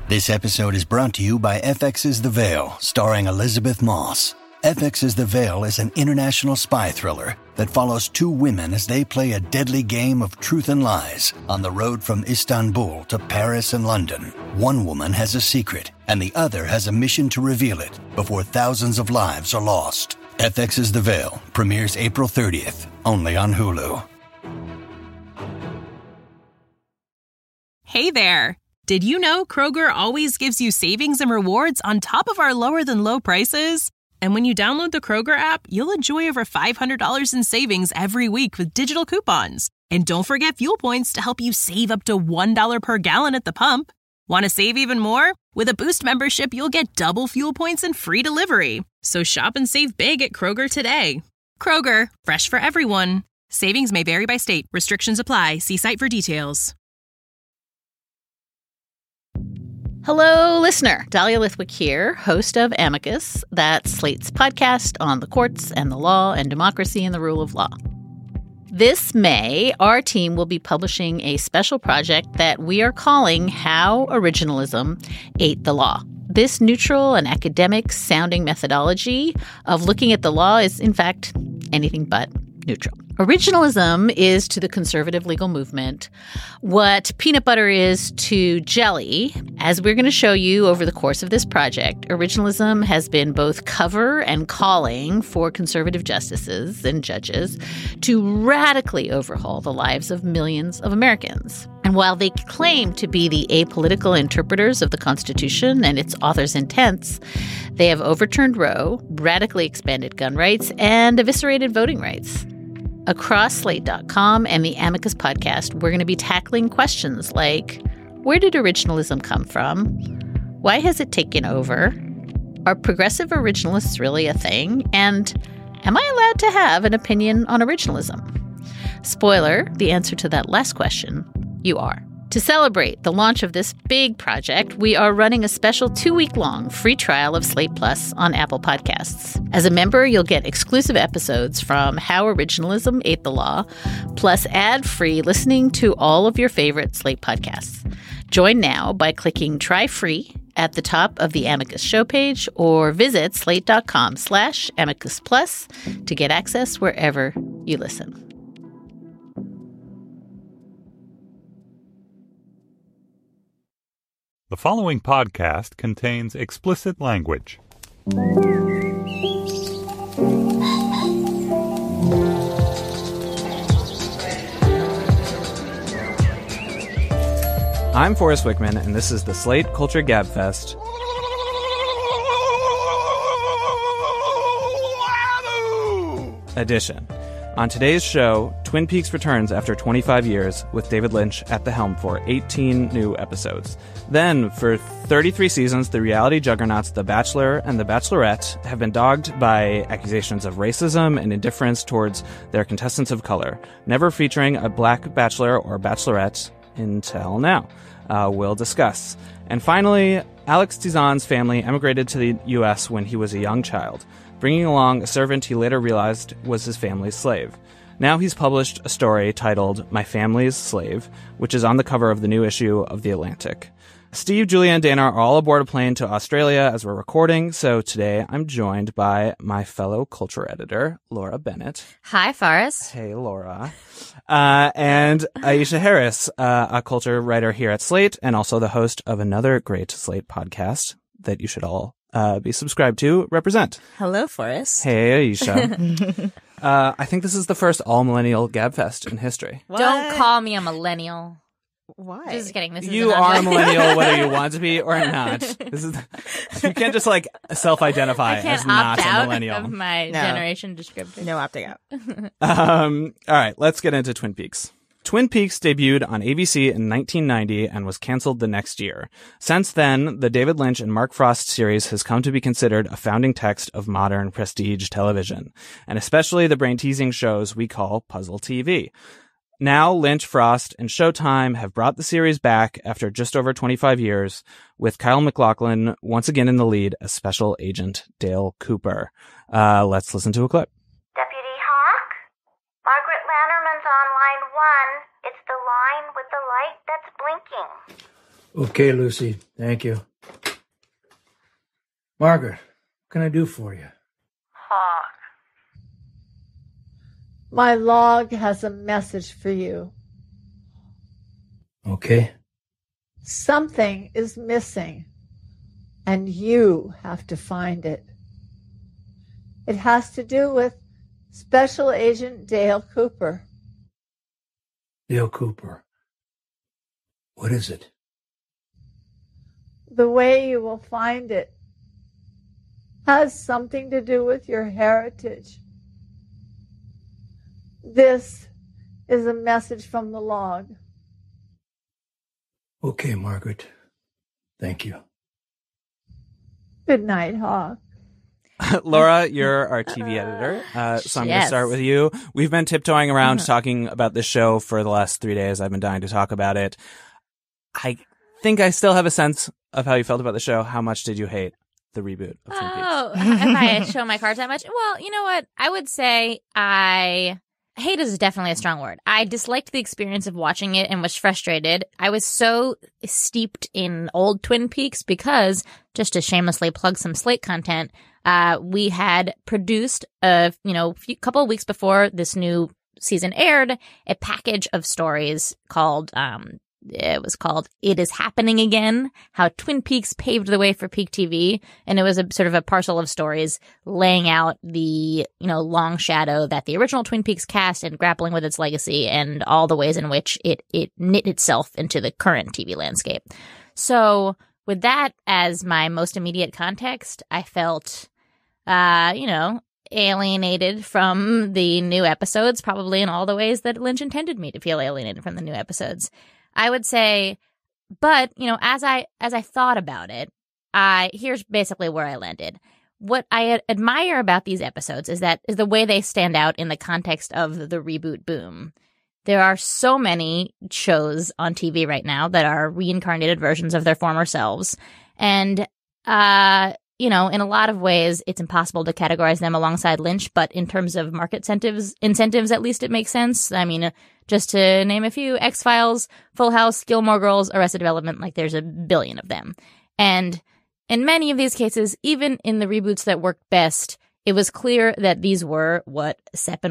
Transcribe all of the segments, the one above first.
This episode is brought to you by FX's The Veil, starring Elizabeth Moss. FX's The Veil is an international spy thriller that follows two women as they play a deadly game of truth and lies on the road from Istanbul to Paris and London. One woman has a secret, and the other has a mission to reveal it before thousands of lives are lost. FX's The Veil premieres April 30th, only on Hulu. Hey there! Did you know Kroger always gives you savings and rewards on top of our lower-than-low prices? And when you download the Kroger app, you'll enjoy over $500 in savings every week with digital coupons. And don't forget fuel points to help you save up to $1 per gallon at the pump. Want to save even more? With a Boost membership, you'll get double fuel points and free delivery. So shop and save big at Kroger today. Kroger, fresh for everyone. Savings may vary by state. Restrictions apply. See site for details. Hello, listener. Dahlia Lithwick here, host of Amicus, that's Slate's podcast on the courts and the law and democracy and the rule of law. This May, our team will be publishing a special project that we are calling How Originalism Ate the Law. This neutral and academic-sounding methodology of looking at the law is, in fact, anything but neutral. Originalism is to the conservative legal movement what peanut butter is to jelly. As we're going to show you over the course of this project, originalism has been both cover and calling for conservative justices and judges to radically overhaul the lives of millions of Americans. And while they claim to be the apolitical interpreters of the Constitution and its author's intents, they have overturned Roe, radically expanded gun rights, and eviscerated voting rights. Across Slate.com and the Amicus podcast, we're going to be tackling questions like, where did originalism come from? Why has it taken over? Are progressive originalists really a thing? And am I allowed to have an opinion on originalism? Spoiler, the answer to that last question, you are. To celebrate the launch of this big project, we are running a special 2-week-long free trial of Slate Plus on Apple Podcasts. As a member, you'll get exclusive episodes from How Originalism Ate the Law, plus ad-free listening to all of your favorite Slate podcasts. Join now by clicking Try Free at the top of the Amicus show page or visit slate.com/Amicus Plus to get access wherever you listen. The following podcast contains explicit language. I'm Forrest Wickman, and this is the Slate Culture Gabfest. Edition. On today's show, Twin Peaks returns after 25 years with David Lynch at the helm for 18 new episodes. Then, for 33 seasons, the reality juggernauts The Bachelor and The Bachelorette have been dogged by accusations of racism and indifference towards their contestants of color, never featuring a black bachelor or bachelorette until now. We'll discuss. And finally, Alex Tizan's family emigrated to the U.S. when he was a young child, bringing along a servant he later realized was his family's slave. Now he's published a story titled My Family's Slave, which is on the cover of the new issue of The Atlantic. Steve, Julia, and Dana are all aboard a plane to Australia as we're recording, so today I'm joined by my fellow culture editor, Laura Bennett. Hi, Forrest. Hey, Laura. And Aisha Harris, a culture writer here at Slate, and also the host of another great Slate podcast that you should all be subscribed to, Represent. Hello, Forrest. Hey, Aisha. I think this is the first all-millennial Gabfest in history. What? Don't call me a millennial. Why? Just kidding. This is you are a millennial whether you want to be or not. You can't just self-identify as not a millennial. Of my generation descriptor. No opting out. All right, let's get into Twin Peaks. Twin Peaks debuted on ABC in 1990 and was canceled the next year. Since then, the David Lynch and Mark Frost series has come to be considered a founding text of modern prestige television, and especially the brain-teasing shows we call puzzle TV. Now, Lynch, Frost, and Showtime have brought the series back after just over 25 years, with Kyle MacLachlan once again in the lead as Special Agent Dale Cooper. Let's listen to a clip. Deputy Hawk? Margaret Lannerman's on line 1. It's the line with the light that's blinking. Okay, Lucy. Thank you. Margaret, what can I do for you? Hawk. My log has a message for you. Okay. Something is missing, and you have to find it. It has to do with Special Agent Dale Cooper. Dale Cooper. What is it? The way you will find it has something to do with your heritage. This is a message from the log. Okay, Margaret. Thank you. Good night, Hawk. Laura, you're our TV editor, so I'm going to start with you. We've been tiptoeing around talking about this show for the last 3 days. I've been dying to talk about it. I think I still have a sense of how you felt about the show. How much did you hate the reboot of Twin Peaks? Oh, if I show my cards that much? Well, you know what? I would say hate is definitely a strong word. I disliked the experience of watching it and was frustrated. I was so steeped in old Twin Peaks because, just to shamelessly plug some Slate content, we had produced couple of weeks before this new season aired, a package of stories called It Is Happening Again, How Twin Peaks Paved the Way for Peak TV. And it was a sort of a parcel of stories laying out the, long shadow that the original Twin Peaks cast and grappling with its legacy and all the ways in which it knit itself into the current TV landscape. So with that as my most immediate context, I felt, alienated from the new episodes, probably in all the ways that Lynch intended me to feel alienated from the new episodes. I would say, but, as I thought about it, here's basically where I landed. What I admire about these episodes is the way they stand out in the context of the reboot boom. There are so many shows on TV right now that are reincarnated versions of their former selves. And, in a lot of ways, it's impossible to categorize them alongside Lynch, but in terms of market incentives, at least it makes sense. I mean, just to name a few, X-Files, Full House, Gilmore Girls, Arrested Development, like there's a billion of them. And in many of these cases, even in the reboots that worked best, it was clear that these were what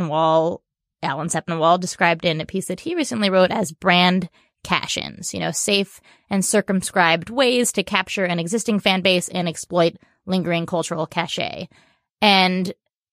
Alan Sepinwall described in a piece that he recently wrote as brand cash-ins, safe and circumscribed ways to capture an existing fan base and exploit lingering cultural cachet. And,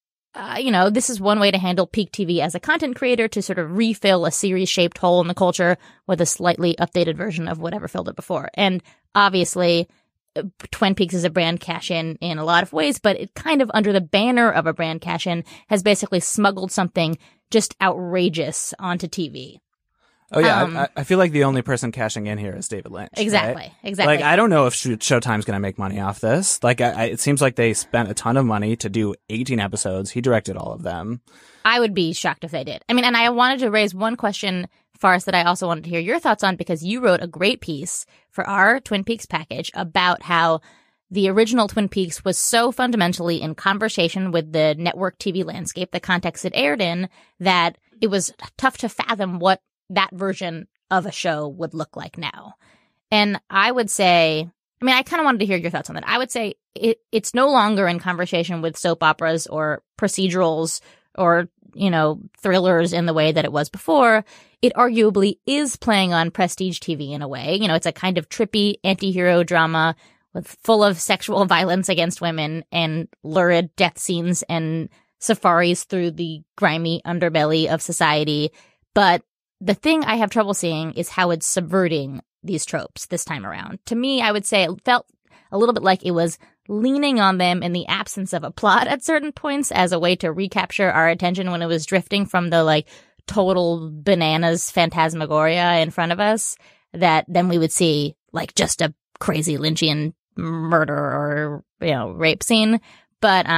this is one way to handle Peak TV as a content creator, to sort of refill a series-shaped hole in the culture with a slightly updated version of whatever filled it before. And obviously, Twin Peaks is a brand cash-in in a lot of ways, but it kind of, under the banner of a brand cash-in, has basically smuggled something just outrageous onto TV. Oh, yeah. I feel like the only person cashing in here is David Lynch. Exactly. Right? Exactly. Like, I don't know if Showtime's going to make money off this. Like, it seems like they spent a ton of money to do 18 episodes. He directed all of them. I would be shocked if they did. I mean, and I wanted to raise one question, Faris, that I also wanted to hear your thoughts on, because you wrote a great piece for our Twin Peaks package about how the original Twin Peaks was so fundamentally in conversation with the network TV landscape, the context it aired in, that it was tough to fathom what that version of a show would look like now. And I would say, I kind of wanted to hear your thoughts on that. I would say it's no longer in conversation with soap operas or procedurals or, thrillers in the way that it was before. It arguably is playing on prestige TV in a way. It's a kind of trippy anti-hero drama full of sexual violence against women and lurid death scenes and safaris through the grimy underbelly of society. But the thing I have trouble seeing is how it's subverting these tropes this time around. To me, I would say it felt a little bit like it was leaning on them in the absence of a plot at certain points as a way to recapture our attention when it was drifting from the total bananas phantasmagoria in front of us, that then we would see just a crazy Lynchian murder or, rape scene. But,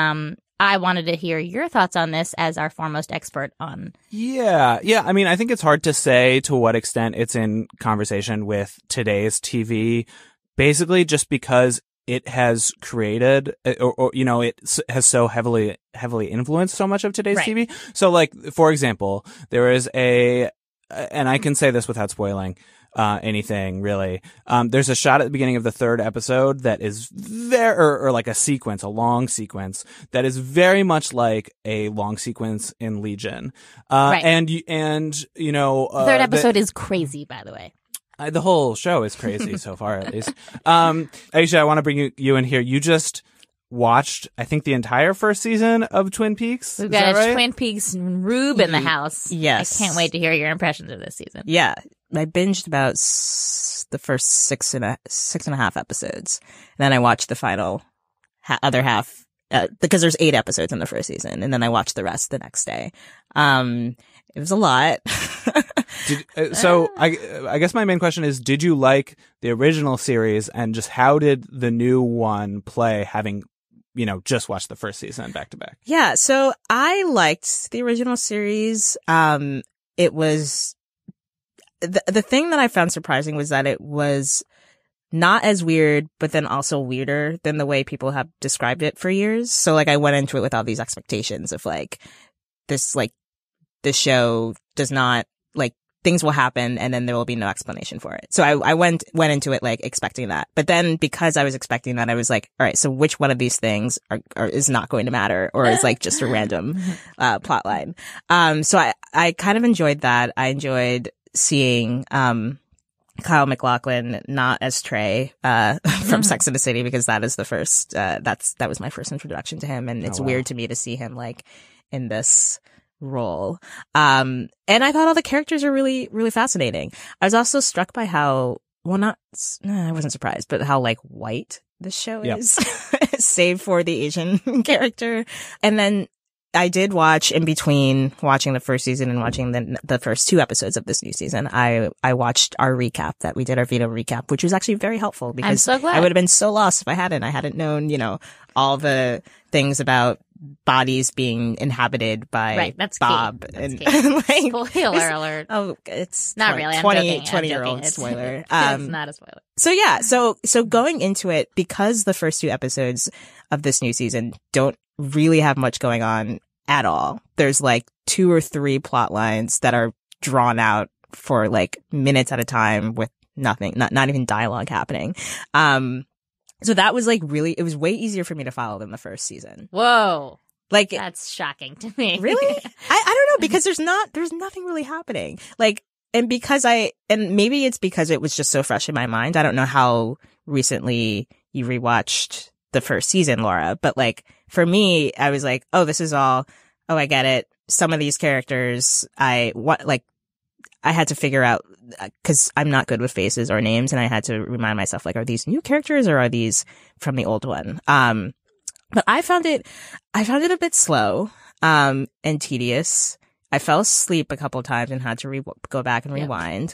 I wanted to hear your thoughts on this as our foremost expert on. Yeah. I think it's hard to say to what extent it's in conversation with today's TV, basically just because it has created, or it has so heavily influenced so much of today's TV. So, for example, there is and I can say this without spoiling, anything really. There's a shot at the beginning of the third episode that is or like a long sequence that is very much like a long sequence in Legion. Right. And you know, the third episode is crazy, by the way. The whole show is crazy so far, at least. Aisha, I want to bring you in here. You just watched, I think, the entire first season of Twin Peaks. We've got a Twin Peaks Rube in the house. Yes. I can't wait to hear your impressions of this season. Yeah. I binged about the first six and a half episodes. And then I watched the final other half, because there's 8 episodes in the first season. And then I watched the rest the next day. It was a lot. So I guess my main question is, did you like the original series, and just how did the new one play, having, you know, just watched the first season back to back? Yeah. So I liked the original series. It was the thing that I found surprising was that it was not as weird, but then also weirder than the way people have described it for years. So like I went into it with all these expectations of like this show does not, like, things will happen and then there will be no explanation for it. So I went into it like expecting that. But then because I was expecting that, I was like, all right, so which one of these things is not going to matter, or is like just a random plot line? So I kind of enjoyed that. I enjoyed seeing Kyle MacLachlan not as Trey from Sex and the City, because that is the first that was my first introduction to him, and it's weird to me to see him like in this role. And I thought all the characters are really, really fascinating. I was also struck by how, I wasn't surprised, but how like white this show is, save for the Asian character. And then I did watch, in between watching the first season and watching the first 2 episodes of this new season, I watched our recap that we did, our Veto recap, which was actually very helpful, because I'm so glad. I would have been so lost if I hadn't known, you know, all the things about bodies being inhabited by Bob. That's and like, spoiler alert. Oh, it's not 20, really. I'm 20, joking. 20-year-old spoiler. It's not a spoiler. So yeah, so going into it, because the first 2 episodes of this new season don't really have much going on at all. There's like 2 or 3 plot lines that are drawn out for like minutes at a time with nothing, not even dialogue happening. So that was like it was way easier for me to follow than the first season. Whoa. Like, that's shocking to me. Really? I don't know, because there's nothing really happening. Like, and maybe it's because it was just so fresh in my mind. I don't know how recently you rewatched the first season, Laura, but like for me, I was like, I get it. Some of these characters I had to figure out, because I'm not good with faces or names, and I had to remind myself, like, are these new characters or are these from the old one? But I found it a bit slow, and tedious. I fell asleep a couple times and had to go back and rewind.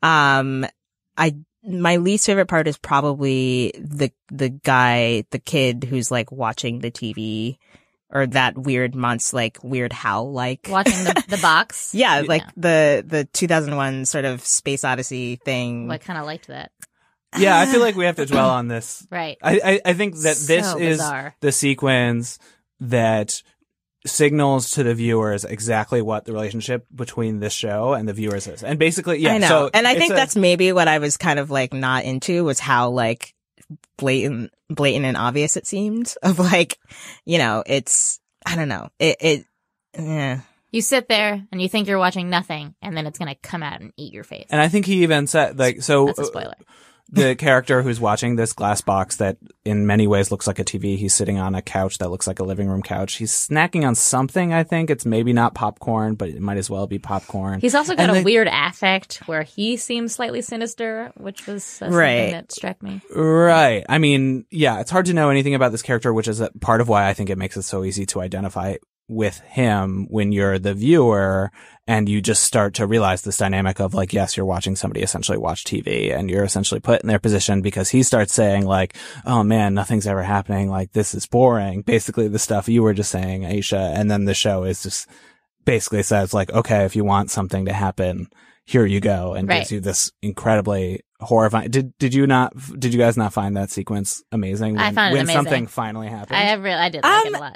My least favorite part is probably the kid who's like watching the TV, or that weird Weird Hal watching the box. The 2001 sort of Space Odyssey thing. I kind of liked that. Yeah, I feel like we have to dwell on this. Right. I think that this is the sequence that signals to the viewers exactly what the relationship between this show and the viewers is. And basically, yeah. I know. So and I think that's maybe what I was kind of like not into, was how like blatant and obvious it seemed, of like, you know, it's, I don't know. Yeah. You sit there and you think you're watching nothing, and then it's going to come out and eat your face. And I think he even said, like, so that's a spoiler. The character who's watching this glass box that in many ways looks like a TV, he's sitting on a couch that looks like a living room couch. He's snacking on something, I think. It's maybe not popcorn, but it might as well be popcorn. He's also got a weird affect where he seems slightly sinister, which was something that struck me. Right. I mean, yeah, it's hard to know anything about this character, which is part of why I think it makes it so easy to identify with him when you're the viewer, and you just start to realize this dynamic of like, yes, you're watching somebody essentially watch TV, and you're essentially put in their position because he starts saying like, oh man, nothing's ever happening. Like, this is boring. Basically the stuff you were just saying, Aisha. And then the show is just basically says like, okay, if you want something to happen, here you go. And gives you this incredibly horrifying. Did you guys not find that sequence amazing? I found it amazing. When something finally happened? I did like it a lot.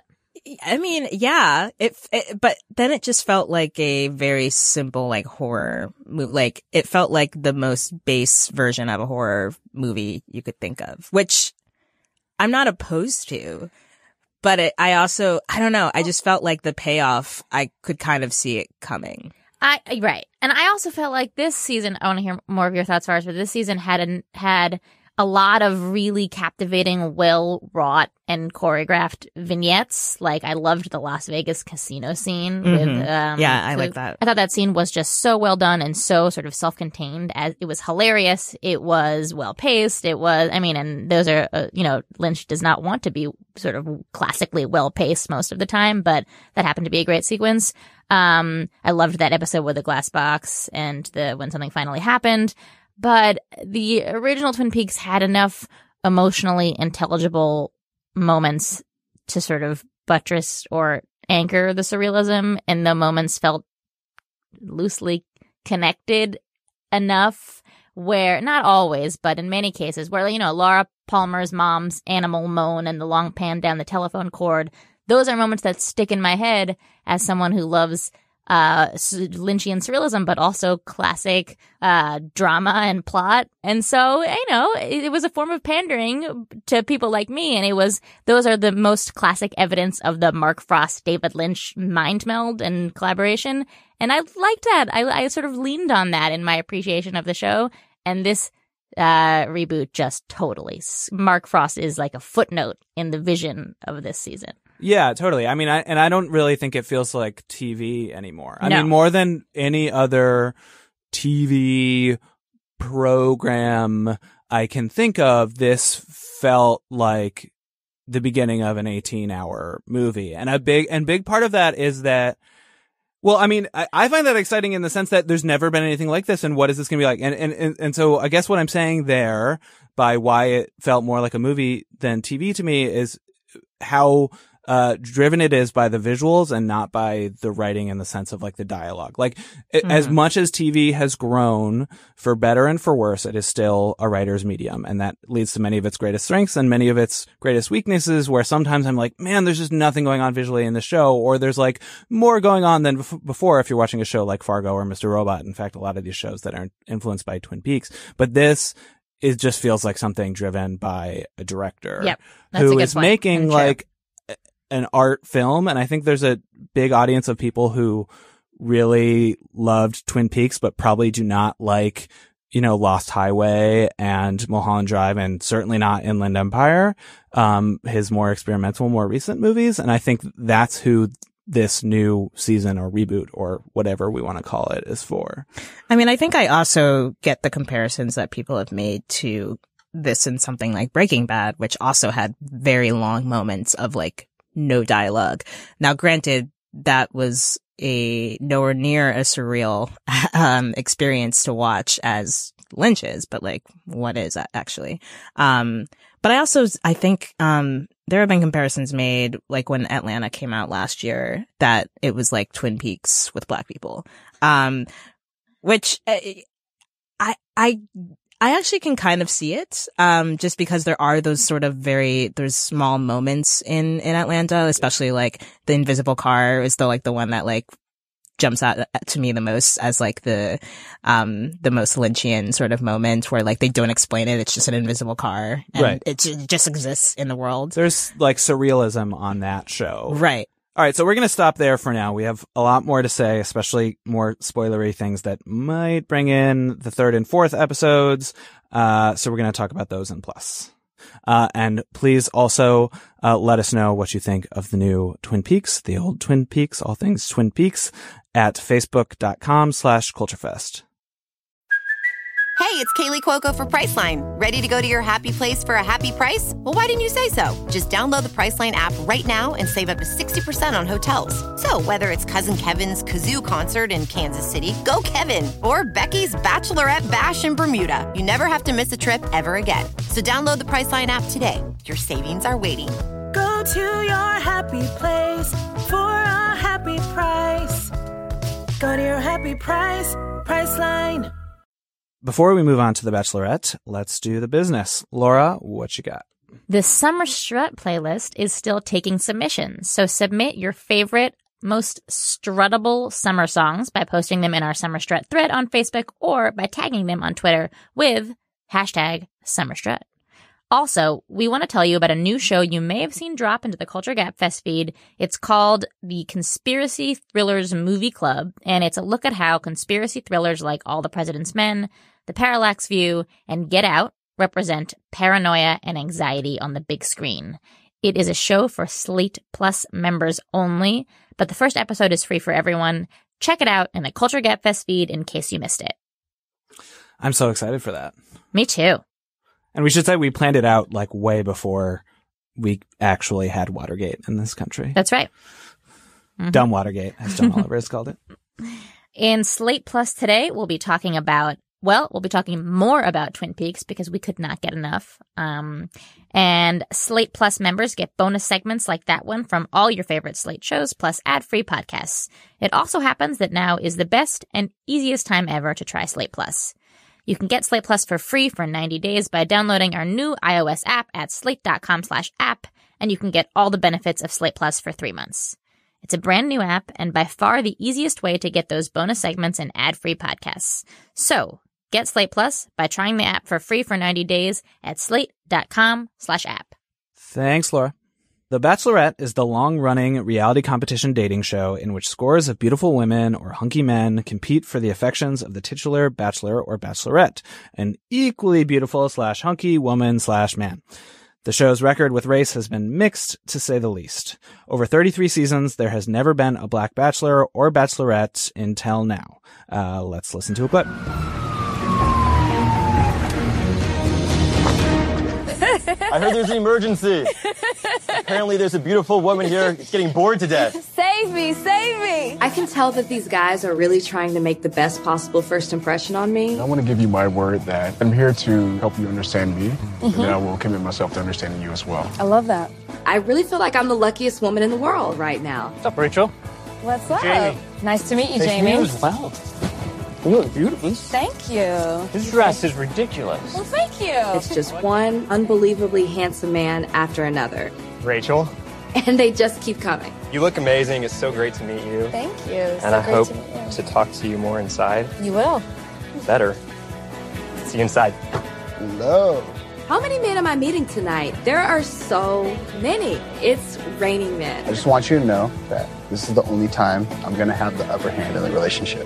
I mean, yeah, but then it just felt like a very simple, like, horror movie. Like, it felt like the most base version of a horror movie you could think of, which I'm not opposed to. But I don't know. I just felt like the payoff, I could kind of see it coming. Right. And I also felt like this season, I want to hear more of your thoughts, Fars, but this season had a lot of really captivating, well-wrought and choreographed vignettes. Like, I loved the Las Vegas casino scene. I like that. I thought that scene was just so well done and so sort of self-contained. As it was hilarious. It was well-paced. It was, and those are, Lynch does not want to be sort of classically well-paced most of the time, but that happened to be a great sequence. I loved that episode with the glass box and when something finally happened. But the original Twin Peaks had enough emotionally intelligible moments to sort of buttress or anchor the surrealism, and the moments felt loosely connected enough where, not always, but in many cases, where, Laura Palmer's mom's animal moan and the long pan down the telephone cord, those are moments that stick in my head as someone who loves Lynchian surrealism, but also classic drama and plot. And so, it was a form of pandering to people like me, and those are the most classic evidence of the Mark Frost, David Lynch mind meld and collaboration. And I liked that. I sort of leaned on that in my appreciation of the show. And this reboot just totally, Mark Frost is like a footnote in the vision of this season. Yeah, totally. I don't really think it feels like TV anymore. No. More than any other TV program I can think of, this felt like the beginning of an 18-hour movie. And a big part of that is that, well, I find that exciting in the sense that there's never been anything like this, and what is this going to be like? And so I guess what I'm saying there, by why it felt more like a movie than TV to me, is how driven it is by the visuals and not by the writing in the sense of like the dialogue. Like as much as TV has grown, for better and for worse, it is still a writer's medium, and that leads to many of its greatest strengths and many of its greatest weaknesses, where sometimes I'm like, man, there's just nothing going on visually in the show, or there's like more going on than before if you're watching a show like Fargo or Mr. Robot. In fact, a lot of these shows that are influenced by Twin Peaks, but this, it just feels like something driven by a director who is making like an art film. And I think there's a big audience of people who really loved Twin Peaks, but probably do not like, Lost Highway and Mulholland Drive, and certainly not Inland Empire, his more experimental, more recent movies. And I think that's who this new season or reboot or whatever we want to call it is for. I think I also get the comparisons that people have made to this in something like Breaking Bad, which also had very long moments of like no dialogue. Now, granted, that was a nowhere near a surreal experience to watch as Lynch's, but like, what is that actually? But I think there have been comparisons made, like when Atlanta came out last year, that it was like Twin Peaks with Black people, which I actually can kind of see it, just because there are those sort of there's small moments in Atlanta, especially like the invisible car is the one that like jumps out to me the most as like the most Lynchian sort of moment, where like they don't explain it. It's just an invisible car, and right. It just exists in the world. There's like surrealism on that show. Right. All right, so we're going to stop there for now. We have a lot more to say, especially more spoilery things that might bring in the third and fourth episodes. So we're going to talk about those in plus. And please also let us know what you think of the new Twin Peaks, the old Twin Peaks, all things Twin Peaks, at facebook.com/culturefest. Hey, it's Kaylee Cuoco for Priceline. Ready to go to your happy place for a happy price? Well, why didn't you say so? Just download the Priceline app right now and save up to 60% on hotels. So whether it's Cousin Kevin's Kazoo Concert in Kansas City, go Kevin, or Becky's Bachelorette Bash in Bermuda, you never have to miss a trip ever again. So download the Priceline app today. Your savings are waiting. Go to your happy place for a happy price. Go to your happy price, Priceline. Before we move on to The Bachelorette, let's do the business. Laura, what you got? The Summer Strut playlist is still taking submissions, so submit your favorite, most struttable summer songs by posting them in our Summer Strut thread on Facebook or by tagging them on Twitter with #SummerStrut. Also, we want to tell you about a new show you may have seen drop into the Culture Gap Fest feed. It's called the Conspiracy Thrillers Movie Club, and it's a look at how conspiracy thrillers like All the President's Men, The Parallax View, and Get Out represent paranoia and anxiety on the big screen. It is a show for Slate Plus members only, but the first episode is free for everyone. Check it out in the Culture Gap Fest feed in case you missed it. I'm so excited for that. Me too. And we should say we planned it out like way before we actually had Watergate in this country. That's right. Mm-hmm. Dumb Watergate, as John Oliver has called it. In Slate Plus today, we'll be talking more about Twin Peaks because we could not get enough. And Slate Plus members get bonus segments like that one from all your favorite Slate shows, plus ad-free podcasts. It also happens that now is the best and easiest time ever to try Slate Plus. You can get Slate Plus for free for 90 days by downloading our new iOS app at slate.com/app, and you can get all the benefits of Slate Plus for 3 months. It's a brand new app and by far the easiest way to get those bonus segments and ad-free podcasts. So, get Slate Plus by trying the app for free for 90 days at slate.com/app. Thanks, Laura. The Bachelorette is the long-running reality competition dating show in which scores of beautiful women or hunky men compete for the affections of the titular bachelor or bachelorette, an equally beautiful / hunky woman / man. The show's record with race has been mixed, to say the least. Over 33 seasons, there has never been a black bachelor or bachelorette until now. Let's listen to a clip. I heard there's an emergency. Apparently there's a beautiful woman here getting bored to death. Save me, save me. I can tell that these guys are really trying to make the best possible first impression on me. I want to give you my word that I'm here to help you understand me, and then I will commit myself to understanding you as well. I love that. I really feel like I'm the luckiest woman in the world right now. What's up, Rachel? What's up? Jamie. Nice to meet you, Nice Jamie. to meet you as well. You look beautiful. Thank you. This dress is ridiculous. Well, thank you. It's just one unbelievably handsome man after another. Rachel, And they just keep coming. you look amazing. It's so great to meet you. Thank you. And I hope to talk to you more inside. You will. Better. See you inside. Hello. How many men am I meeting tonight? There are so many. It's raining I men. just want you to know that this is the only time I'm going to have the upper hand in the relationship.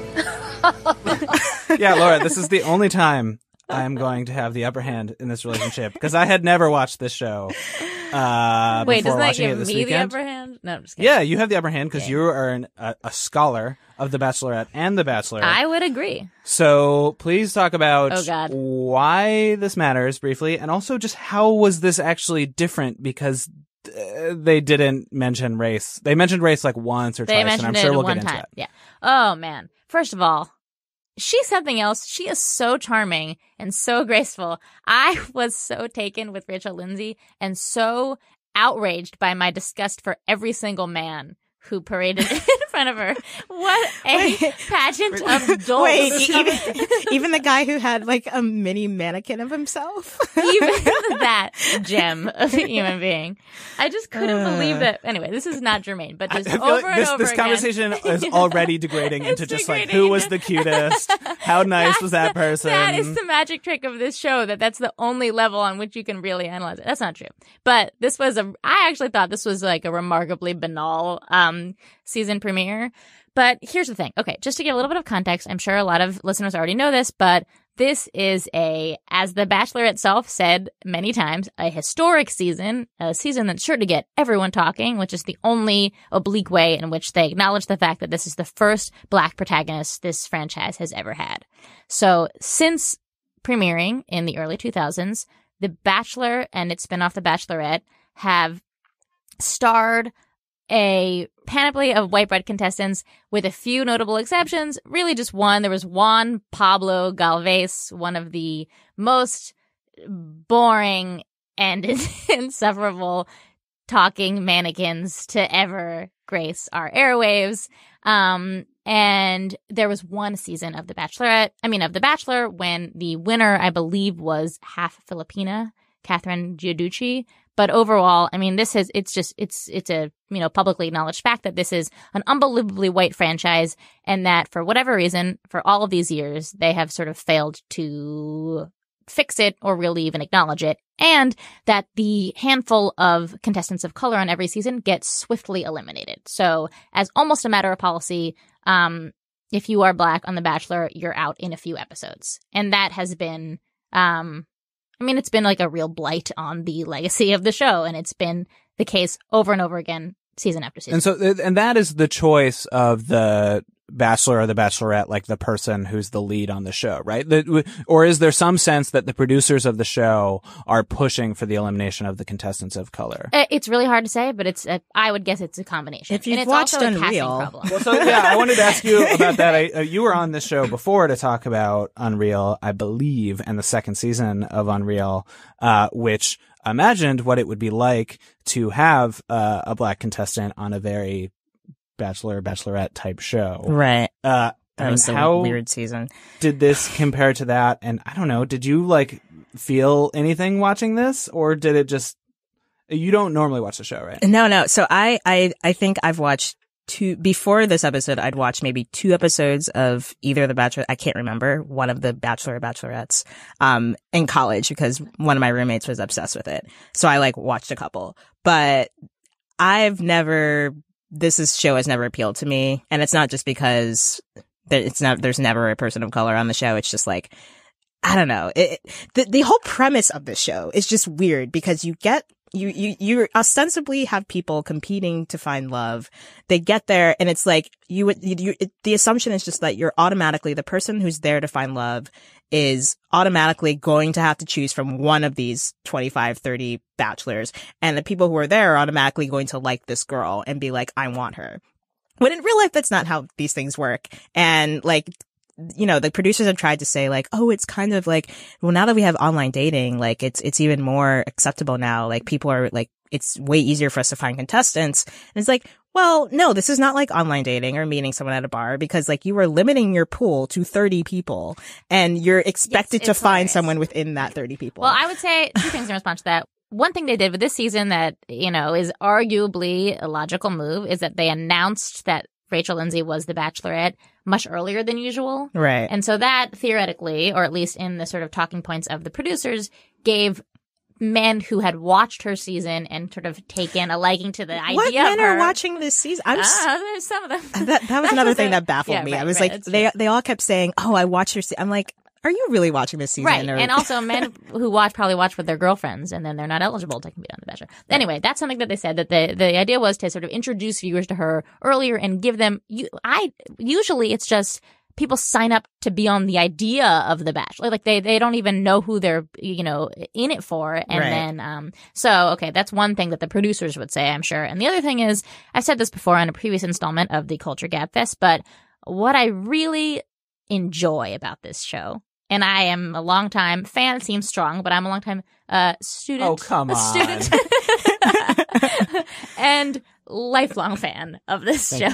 Yeah, Laura, this is the only time I'm going to have the upper hand in this relationship because I had never watched this show. Wait, before doesn't that watching it give this me weekend. the upper hand? No, I'm just kidding. Yeah, you have the upper hand because you are a scholar of The Bachelorette and The Bachelor. I would agree. So please talk about Oh, God. why this matters briefly, and also just how was this actually different because they didn't mention race. They mentioned race like once or They twice, and I'm mentioned sure it we'll one get into time. that. Yeah. Oh, man. First of all, she's something else. She is so charming and so graceful. I was so taken with Rachel Lindsay and so outraged by my disgust for every single man who paraded in front of her. What a pageant of dolls. Wait, even the guy who had like a mini mannequin of himself? Even that gem of a human being. I just couldn't believe that. Anyway, this is not germane, but just I feel over like and over this again. conversation is already degrading into It's just like degrading. who was the cutest, how nice was that person. That is the magic trick of this show, that's the only level on which you can really analyze it. That's not true. But this was I actually thought this was like a remarkably banal, season premiere. But here's the thing. Okay, just to give a little bit of context, I'm sure a lot of listeners already know this, but this is as The Bachelor itself said many times, a historic season, a season that's sure to get everyone talking, which is the only oblique way in which they acknowledge the fact that this is the first Black protagonist this franchise has ever had. So since premiering in the early 2000s, The Bachelor and its spinoff, The Bachelorette, have starred a panoply of white bread contestants with a few notable exceptions. Really just one. There was Juan Pablo Galvez, one of the most boring and insufferable talking mannequins to ever grace our airwaves. And there was one season of The Bachelor when the winner, I believe, was half Filipina. Catherine Giudice. But overall, I mean, it's a, publicly acknowledged fact that this is an unbelievably white franchise, and that for whatever reason, for all of these years, they have sort of failed to fix it or really even acknowledge it, and that the handful of contestants of color on every season gets swiftly eliminated. So as almost a matter of policy, if you are Black on The Bachelor, you're out in a few episodes. And that has been, it's been like a real blight on the legacy of the show, and it's been the case over and over again, season after season. And so, and that is the choice of the Bachelor or the Bachelorette, like the person who's the lead on the show, right? Or is there some sense that the producers of the show are pushing for the elimination of the contestants of color? It's really hard to say, but I would guess it's a combination. If you've and it's watched also Unreal. a casting problem. Well, so yeah, I wanted to ask you about that. You were on this show before to talk about Unreal, I believe, and the second season of Unreal, which imagined what it would be like to have a Black contestant on a very Bachelor, Bachelorette type show. Right. That was how a weird season. Did this compare to that? And I don't know, did you feel anything watching this, or did it just, you don't normally watch the show, right? No. So I think I've watched before this episode, I'd watched maybe 2 episodes of either The Bachelor, I can't remember, one of the Bachelor or Bachelorettes, in college, because one of my roommates was obsessed with it. So I watched a couple, but this show has never appealed to me. And it's not just because there's never a person of color on the show. It's just I don't know. The whole premise of this show is just weird, because you ostensibly have people competing to find love. They get there, and it's the assumption is just that you're automatically, the person who's there to find love is automatically going to have to choose from one of these 25, 30 bachelors. And the people who are there are automatically going to like this girl and be like, I want her. When in real life, that's not how these things work. And the producers have tried to say oh, it's kind of well, now that we have online dating, it's even more acceptable now. People are it's way easier for us to find contestants. And it's well, no, this is not like online dating or meeting someone at a bar, because you are limiting your pool to 30 people, and you're expected to find someone within that 30 people. Well, I would say 2 things in response to that. One thing they did with this season that, is arguably a logical move is that they announced that Rachel Lindsay was the Bachelorette much earlier than usual. Right. And so that theoretically, or at least in the sort of talking points of the producers, gave men who had watched her season and sort of taken a liking to the idea of her. What men are watching this season? There's some of them. That was another thing that baffled me. Right, I was they all kept saying, oh, I watched her season. I'm are you really watching this season? Right. And also men who probably watch with their girlfriends, and then they're not eligible to compete on The Bachelor. Right. Anyway, that's something that they said, that the idea was to sort of introduce viewers to her earlier and give them, usually it's just people sign up to be on the idea of The Bachelor. They don't even know who they're, in it for. And then, okay, that's one thing that the producers would say, I'm sure. And the other thing is, I've said this before on a previous installment of the Culture Gab Fest, but what I really enjoy about this show, and I am a long-time fan, it seems strong, but I'm a long-time student. Oh, come on. Student. And lifelong fan of this show.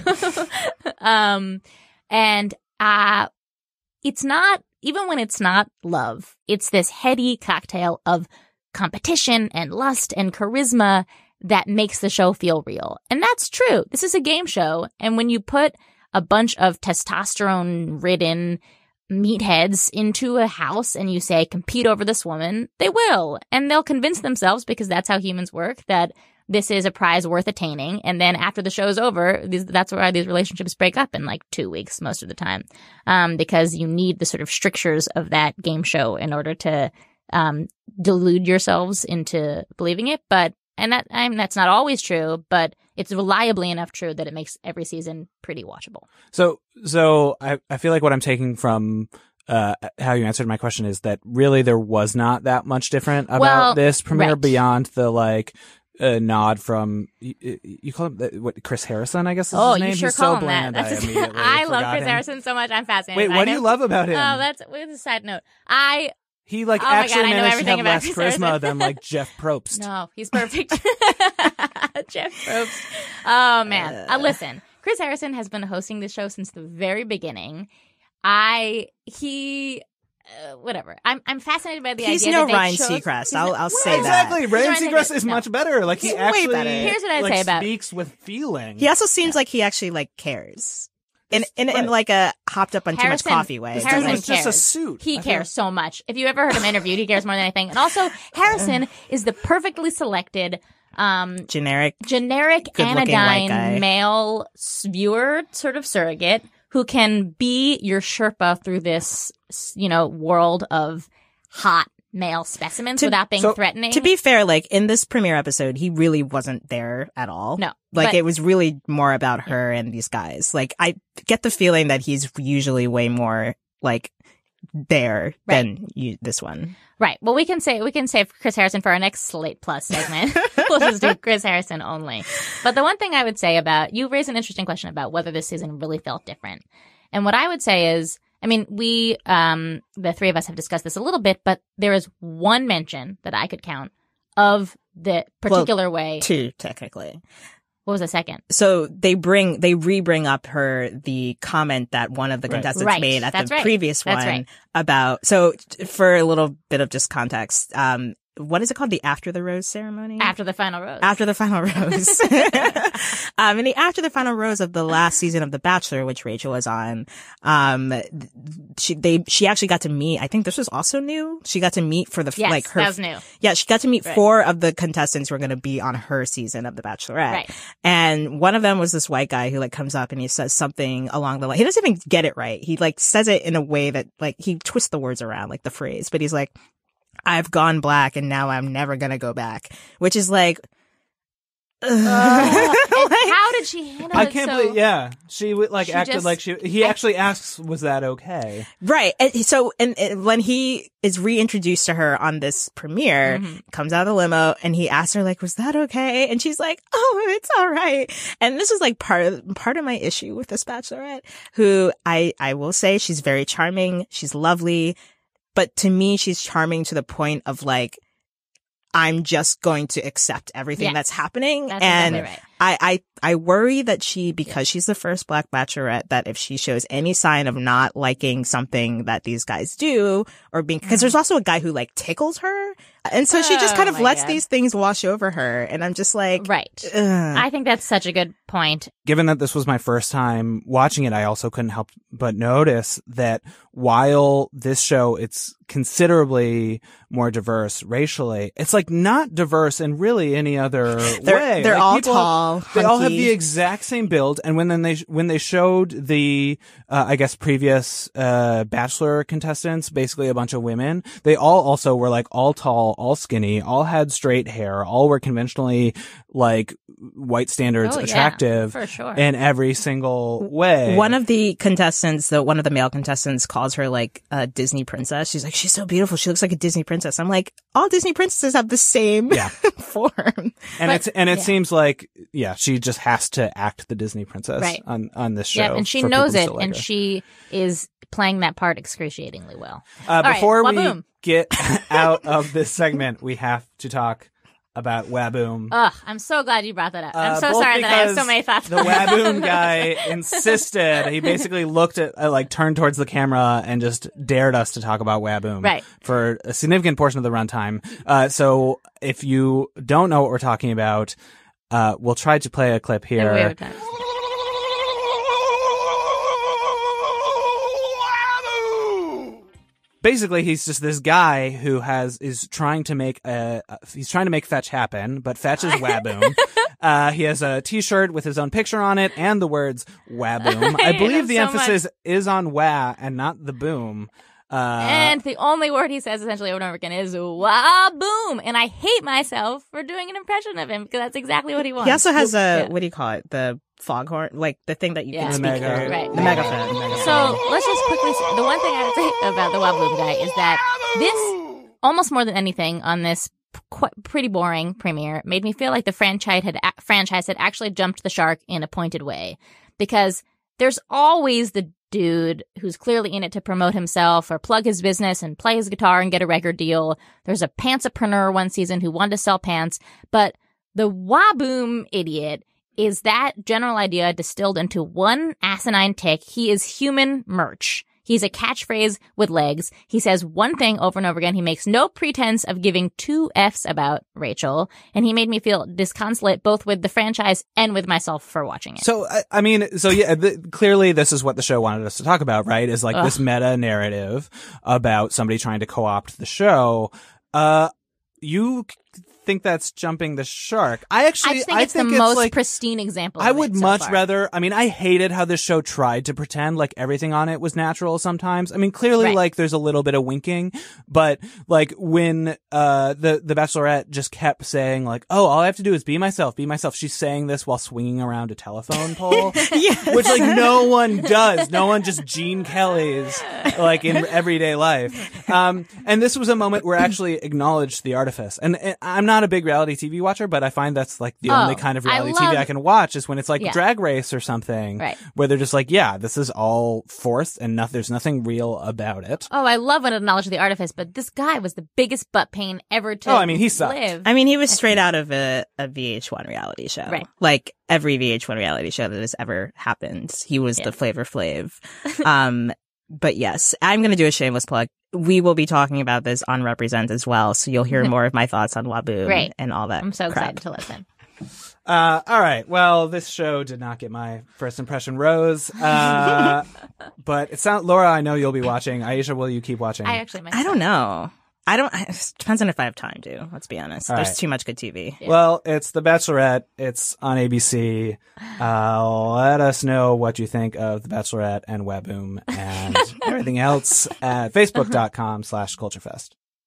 It's not, even when it's not love, it's this heady cocktail of competition and lust and charisma that makes the show feel real. And that's true. This is a game show. And when you put a bunch of testosterone-ridden meatheads into a house and you say, compete over this woman, they will. And they'll convince themselves, because that's how humans work, that this is a prize worth attaining. And then after the show's over, that's why these relationships break up in 2 weeks most of the time. Because you need the sort of strictures of that game show in order to delude yourselves into believing it. That's not always true, but it's reliably enough true that it makes every season pretty watchable. So I feel like what I'm taking from how you answered my question is that really there was not that much different about this premiere, beyond the nod from you call him Chris Harrison, I guess is his name. You sure He's call so him bland. that. I love Chris Harrison so much. I'm fascinated. Wait, what do you love about him? Oh, that's a side note. He actually managed to have less Chris charisma than Jeff Probst. No, he's perfect. Jeff Probst. Oh man. Listen, Chris Harrison has been hosting this show since the very beginning. He whatever. I'm fascinated by the He's idea no that they Ryan chose... Seacrest. I'll say that. Exactly. Ryan Seacrest is much better. Like, he He's way actually better. Here's what I'd like, say about- speaks with feeling. He also seems like he actually like cares. In like a hopped up on too much coffee way. Harrison It's just a cares. suit. He cares so much. If you ever heard him interviewed, he cares more than anything. And also, Harrison is the perfectly selected generic good-looking white guy. anodyne male viewer sort of surrogate who can be your Sherpa through this, world of hot male specimens without being threatening. To be fair, like in this premiere episode, he really wasn't there at all. No. Like it was really more about her and these guys. Like I get the feeling that he's usually way more like there than this one. Right. Well, we can save Chris Harrison for our next Slate Plus segment. We'll just do Chris Harrison only. But the one thing I would say about, you raised an interesting question about whether this season really felt different. And what I would say is, I mean, we, the three of us have discussed this a little bit, but there is one mention that I could count of the particular way. Two, technically. What was the second? So they re-bring up the comment that one of the contestants made at the previous one about, so for a little bit of just context, what is it called? The After the Rose ceremony? After the final rose. After the final rose. In the After the Final Rose of the last season of The Bachelor, which Rachel was on, she actually got to meet, I think this was also new. She got to meet for the, that was new. Yeah, she got to meet 4 of the contestants who were going to be on her season of The Bachelorette. Right. And one of them was this white guy who like comes up and he says something along the line. He doesn't even get it right. He like says it in a way that like he twists the words around, like the phrase, but he's like, I've gone black and now I'm never going to go back, which is like, how did she handle it? I can't believe, yeah. She acted like he actually asks, was that okay? Right. And so, and when he is reintroduced to her on this premiere, comes out of the limo and he asks her like, was that okay? And she's like, oh, it's all right. And this is like part of my issue with this Bachelorette, who I will say she's very charming. She's lovely. But to me, she's charming to the point of like, I'm just going to accept everything that's happening. That's and exactly right. I worry that because she's the first Black Bachelorette, that if she shows any sign of not liking something that these guys do or being, because there's also a guy who like tickles her. And so she just kind of lets these things wash over her. And I'm just like, right. I think that's such a good point. Given that this was my first time watching it, I also couldn't help but notice that while this show, it's considerably more diverse racially, it's like not diverse in really any other way. They're like all people, tall. They all have hunky. the exact same build. And when they showed the, I guess previous, Bachelor contestants, basically a bunch of women, they all also were like all tall, all skinny, all had straight hair, all were conventionally like white standards attractive for sure. in every single way. One of the contestants, one of the male contestants calls her like a Disney princess. She's like, she's so beautiful. She looks like a Disney princess. I'm like, all Disney princesses have the same form. And it seems like, she just has to act the Disney princess on this show. Yeah, and she knows it, and she is playing that part excruciatingly well. Before we Waboom. get out of this segment, we have to talk about Waboom. Ugh, I'm so glad you brought that up. I'm so sorry that I have so many thoughts. The Waboom guy insisted. He basically looked at, turned towards the camera and just dared us to talk about Waboom for a significant portion of the runtime. So if you don't know what we're talking about, we'll try to play a clip here. Basically, he's just this guy who is trying to make Fetch happen, but Fetch is Waboom. He has a T-shirt with his own picture on it and the words Waboom. I believe the emphasis is on Wa and not the boom. And the only word he says essentially over and over again is Waboom. And I hate myself for doing an impression of him because that's exactly what he wants. He also has what do you call it? The foghorn, like the thing that you can speak through. Right. The megaphone. So let's just quickly say, the one thing I would say about the Waboom guy is that this, almost more than anything on this pretty boring premiere, made me feel like the franchise had actually jumped the shark in a pointed way. Because there's always the dude who's clearly in it to promote himself or plug his business and play his guitar and get a record deal. There's a pantsapreneur one season who wanted to sell pants. But the Waboom idiot is that general idea distilled into one asinine tick. He is human merch. He's a catchphrase with legs. He says one thing over and over again. He makes no pretense of giving two Fs about Rachel. And he made me feel disconsolate both with the franchise and with myself for watching it. So, clearly this is what the show wanted us to talk about, right? Is like this meta narrative about somebody trying to co-opt the show. You think that's jumping the shark. I think it's the most pristine example. I would much far. rather. I mean, I hated how this show tried to pretend like everything on it was natural sometimes. I mean, clearly, like there's a little bit of winking, but like when the Bachelorette just kept saying like, "Oh, all I have to do is be myself, be myself." She's saying this while swinging around a telephone pole, which like no one does. No one just Gene Kelly's like in everyday life. And this was a moment where I actually acknowledged the artifice, and I'm not a big reality TV watcher, but I find that's like the only kind of reality TV I can watch is when it's like Drag Race or something, where they're just like, yeah, this is all forced and there's nothing real about it. Oh, I love when it acknowledges the artifice, but this guy was the biggest butt pain ever to he sucked. live. I mean, he was straight out of a VH1 reality show. Right. Like every VH1 reality show that has ever happened. He was the Flavor Flav. But yes, I'm going to do a shameless plug. We will be talking about this on Represent as well, so you'll hear more of my thoughts on Waboom and all that. I'm so crap. excited to listen. All right. Well, this show did not get my first impression rose. But it sounds, Laura, I know you'll be watching. Aisha, will you keep watching? I don't know. It depends on if I have time to, let's be honest. There's too much good TV. Yeah. Well, it's The Bachelorette. It's on ABC. Let us know what you think of The Bachelorette and Waboom and everything else at facebook.com/culturefest.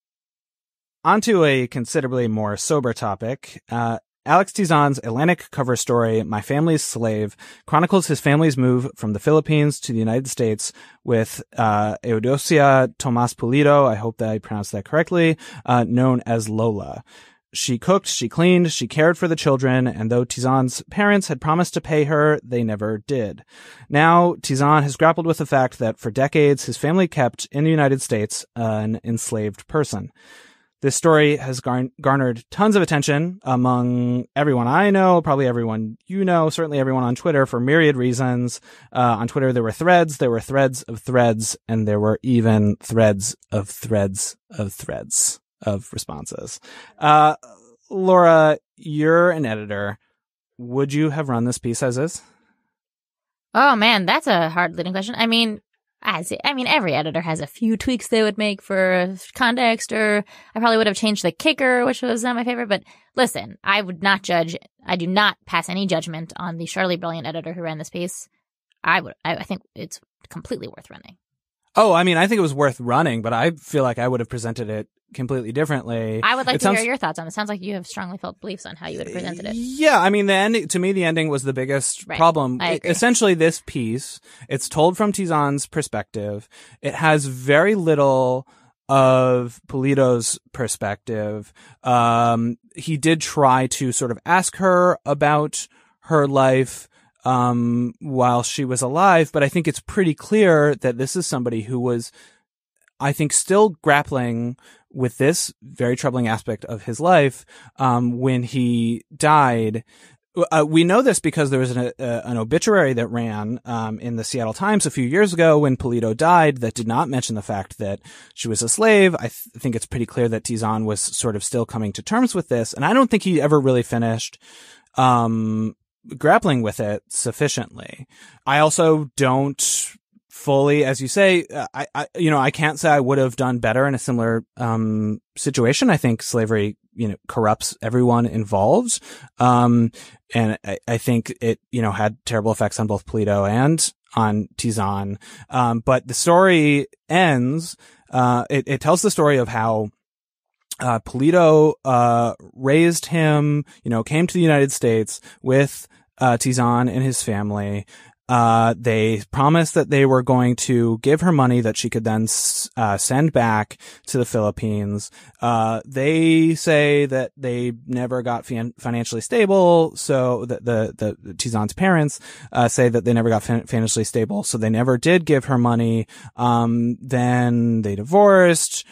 On to a considerably more sober topic. Alex Tizon's Atlantic cover story, My Family's Slave, chronicles his family's move from the Philippines to the United States with Eudocia Tomas Pulido, I hope that I pronounced that correctly, known as Lola. She cooked, she cleaned, she cared for the children, and though Tizon's parents had promised to pay her, they never did. Now, Tizon has grappled with the fact that for decades his family kept in the United States an enslaved person. This story has garnered tons of attention among everyone I know, probably everyone you know, certainly everyone on Twitter for myriad reasons. On Twitter, there were threads of threads, and there were even threads of responses. Laura, you're an editor. Would you have run this piece as is? Oh man, that's a hard leading question. I mean, every editor has a few tweaks they would make for context, or I probably would have changed the kicker, which was not my favorite. But listen, I would not judge. I do not pass any judgment on the surely brilliant editor who ran this piece. I think it's completely worth running. Oh, I mean, I think it was worth running, but I feel like I would have presented it completely differently. I would like to hear your thoughts on it. It sounds like you have strongly felt beliefs on how you would have presented it. Yeah, I mean, to me, the ending was the biggest problem. I agree. Essentially, this piece, it's told from Tizon's perspective. It has very little of Pulido's perspective. He did try to sort of ask her about her life while she was alive, but I think it's pretty clear that this is somebody who was, I think, still grappling with this very troubling aspect of his life when he died. We know this because there was an obituary that ran in the Seattle Times a few years ago when Pulido died that did not mention the fact that she was a slave. I think it's pretty clear that Tizon was sort of still coming to terms with this, and I don't think he ever really finished grappling with it sufficiently. I also don't fully, as you say, I can't say I would have done better in a similar situation. I think slavery, corrupts everyone involved. And I think it, had terrible effects on both Pulido and on Tizon. But the story ends, it tells the story of how Pulido raised him, came to the United States with Tizon and his family. They promised that they were going to give her money that she could then send back to the Philippines. They say that they never got financially stable, so the Tizon's parents say that they never got financially stable, so they never did give her money. Then they divorced.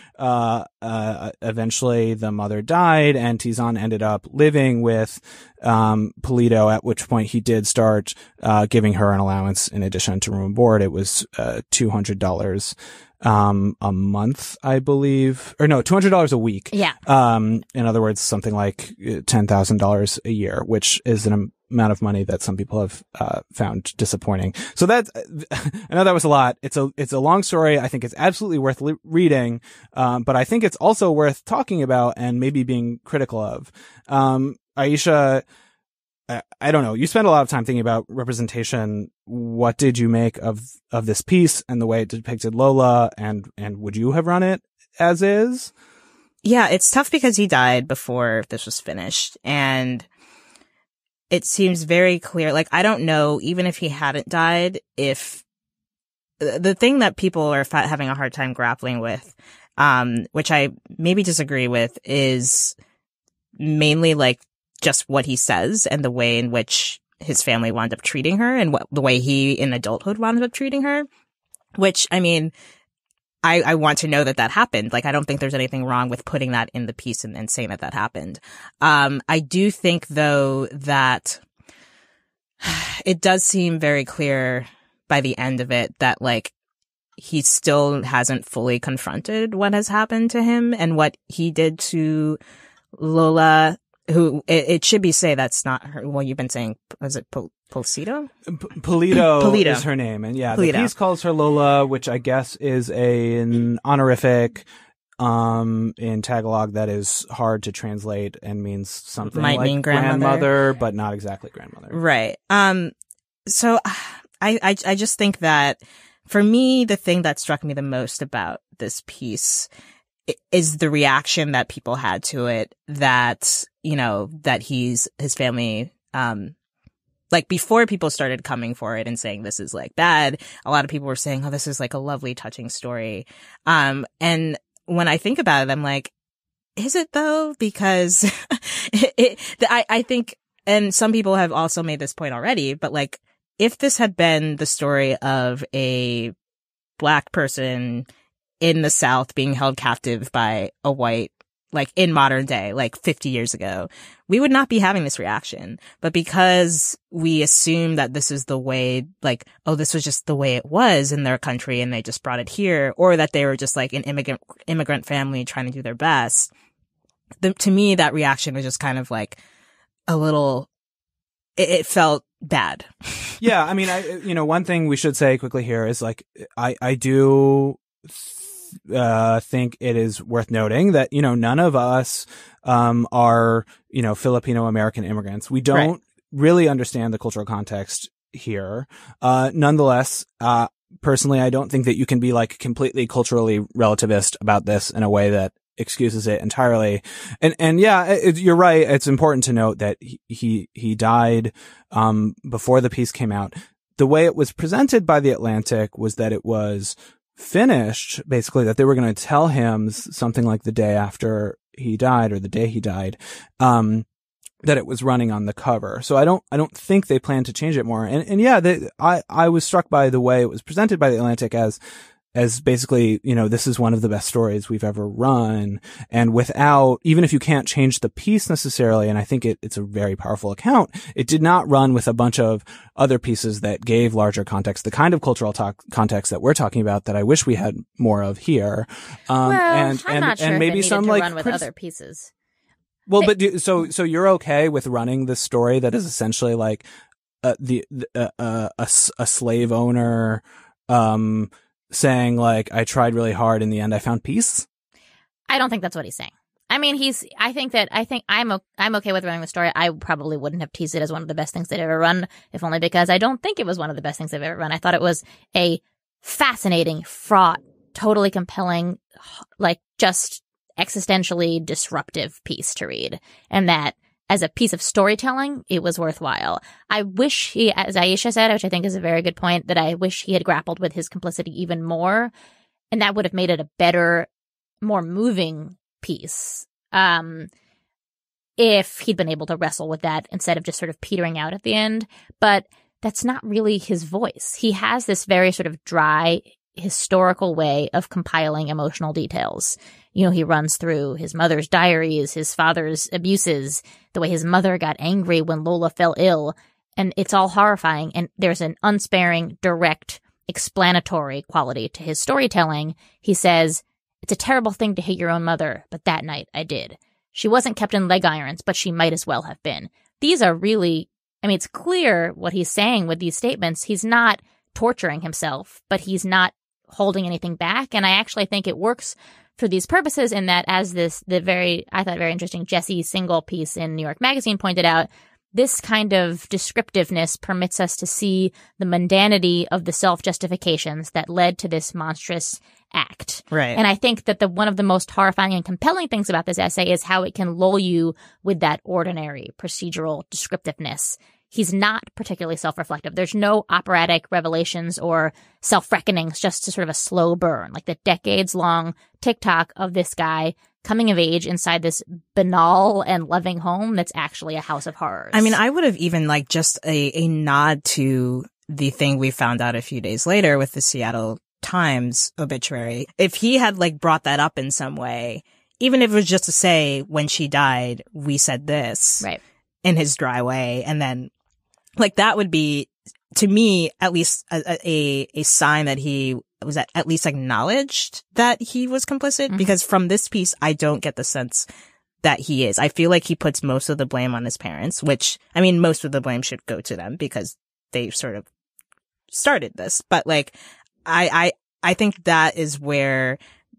Eventually the mother died, and Tizon ended up living with Pulido, at which point he did start giving her an allowance in addition to room and board. It was $200 a month, I believe, or no, $200 a week. Yeah. In other words, something like $10,000 a year, which is an amount of money that some people have found disappointing. So that I know that was a lot. It's a long story. I think it's absolutely worth reading, but I think it's also worth talking about and maybe being critical of. Aisha, I don't know. You spent a lot of time thinking about representation. What did you make of this piece and the way it depicted Lola? And would you have run it as is? Yeah, it's tough because he died before this was finished, and it seems very clear. Like, I don't know, even if he hadn't died, if the thing that people are having a hard time grappling with, which I maybe disagree with, is mainly like just what he says and the way in which his family wound up treating her and the way he in adulthood wound up treating her, which, I mean, I want to know that happened. Like, I don't think there's anything wrong with putting that in the piece and saying that happened. I do think, though, that it does seem very clear by the end of it that, like, he still hasn't fully confronted what has happened to him and what he did to Lola, who it should be say that's not her. Well, you've been saying, was it Polito? Polito is her name. And yeah, the piece calls her Lola, which I guess is an honorific in Tagalog that is hard to translate and means something might like mean grandmother, but not exactly grandmother. Right. So I just think that for me, the thing that struck me the most about this piece is the reaction that people had to it, that, you know, that his family, like, before people started coming for it and saying this is like bad, a lot of people were saying, oh, this is like a lovely, touching story. And when I think about it, I'm like, is it though? Because I think, and some people have also made this point already, but like, if this had been the story of a Black person in the South being held captive by a white, like in modern day, like 50 years ago, we would not be having this reaction. But because we assume that this is the way, like, oh, this was just the way it was in their country and they just brought it here, or that they were just like an immigrant family trying to do their best, to me, that reaction was just kind of like a little, it felt bad. Yeah. I mean, one thing we should say quickly here is, like, I do think it is worth noting that, none of us are, Filipino American immigrants. We don't really understand the cultural context here. Nonetheless, personally, I don't think that you can be like completely culturally relativist about this in a way that excuses it entirely. And yeah, you're right. It's important to note that he died before the piece came out. The way it was presented by The Atlantic was that it was finished, basically, that they were going to tell him something like the day after he died or the day he died, that it was running on the cover. So I don't think they plan to change it more. And yeah, I was struck by the way it was presented by The Atlantic as basically, this is one of the best stories we've ever run. And without, even if you can't change the piece necessarily, and I think it's a very powerful account, it did not run with a bunch of other pieces that gave larger context, the kind of cultural context that we're talking about that I wish we had more of here. I'm not sure maybe if it some to like run with other pieces. Well, but so you're okay with running this story that is essentially like a slave owner, saying like, I tried really hard, in the end I found peace? I don't think that's what he's saying. I mean, I think I'm okay with running the story. I probably wouldn't have teased it as one of the best things they've ever run, if only because I don't think it was one of the best things they've ever run. I thought it was a fascinating, fraught, totally compelling, like just existentially disruptive piece to read. And that as a piece of storytelling, it was worthwhile. I wish he, as Aisha said, which I think is a very good point, that I wish he had grappled with his complicity even more. And that would have made it a better, more moving piece. If he'd been able to wrestle with that instead of just sort of petering out at the end. But that's not really his voice. He has this very sort of dry, historical way of compiling emotional details. He runs through his mother's diaries, his father's abuses, the way his mother got angry when Lola fell ill, and it's all horrifying. And there's an unsparing, direct, explanatory quality to his storytelling. He says, "It's a terrible thing to hate your own mother, but that night I did. She wasn't kept in leg irons, but she might as well have been." These are really, I mean, it's clear what he's saying with these statements. He's not torturing himself, but he's not holding anything back. And I actually think it works for these purposes in that, as I thought very interesting Jesse Singal piece in New York Magazine pointed out, this kind of descriptiveness permits us to see the mundanity of the self-justifications that led to this monstrous act. Right. And I think that one of the most horrifying and compelling things about this essay is how it can lull you with that ordinary procedural descriptiveness. He's not particularly self-reflective. There's no operatic revelations or self-reckonings, just sort of a slow burn, like the decades-long TikTok of this guy coming of age inside this banal and loving home that's actually a house of horrors. I mean, I would have even liked just a nod to the thing we found out a few days later with the Seattle Times obituary. If he had like brought that up in some way, even if it was just to say, when she died, we said this, right, in his dry way, and then like that would be, to me, at least a sign that he was at least acknowledged that he was complicit, Mm-hmm. because from this piece, I don't get the sense that he is. I feel like he puts most of the blame on his parents, which, I mean, most of the blame should go to them because they sort of started this. But like, I think that is where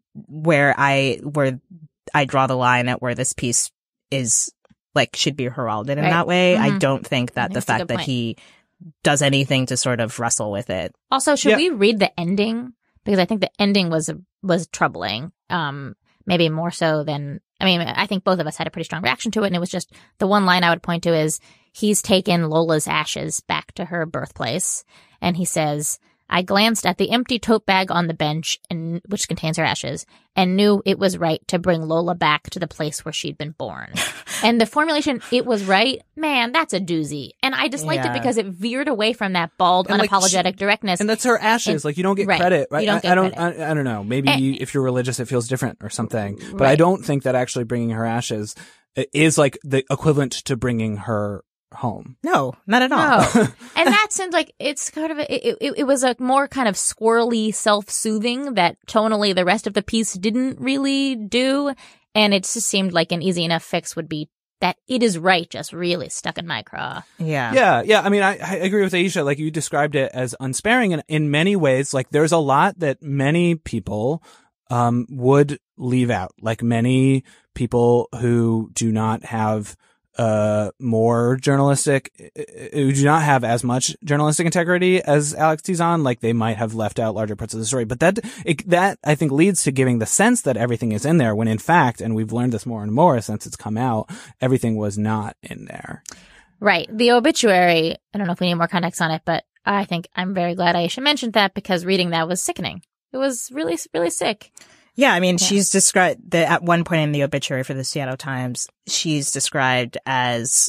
I draw the line at where this piece is like, should be heralded in Right. that way. Mm-hmm. I don't think that the that's a fact good that point. he does anything to sort of wrestle with it. Also, should we read the ending? Because I think the ending was troubling. Maybe more so than, I mean, I think both of us had a pretty strong reaction to it. And it was just, the one line I would point to is, he's taken Lola's ashes back to her birthplace. And he says, "I glanced at the empty tote bag on the bench, which contains her ashes, and knew it was right to bring Lola back to the place where she'd been born." And the formulation, "it was right," man, that's a doozy. And I disliked it because it veered away from that bald, And, like, unapologetic directness. And that's her ashes. Like, you don't get Right. credit, right? You don't get I don't, credit. I don't know. Maybe if you're religious, it feels different or something. But I Right. don't think that actually bringing her ashes is like the equivalent to bringing her home. No, not at all. No. And that seems like it's kind of it was a more kind of squirrely self-soothing that tonally the rest of the piece didn't really do. And it just seemed like an easy enough fix would be that "it is right" just really stuck in my craw. Yeah. Yeah. I mean, I agree with Aisha. Like, you described it as unsparing, and in many ways, like, there's a lot that many people would leave out. Like, many people who do not have more journalistic, who do not have as much journalistic integrity as Alex Tizon, like, they might have left out larger parts of the story. But that I think leads to giving the sense that everything is in there, when in fact, and we've learned this more and more since it's come out, everything was not in there. Right. The obituary, I don't know if we need more context on it, but I think I'm very glad Aisha mentioned that, because reading that was sickening. It was really, really sick. Yeah, I mean, she's described that at one point in the obituary for the Seattle Times, she's described as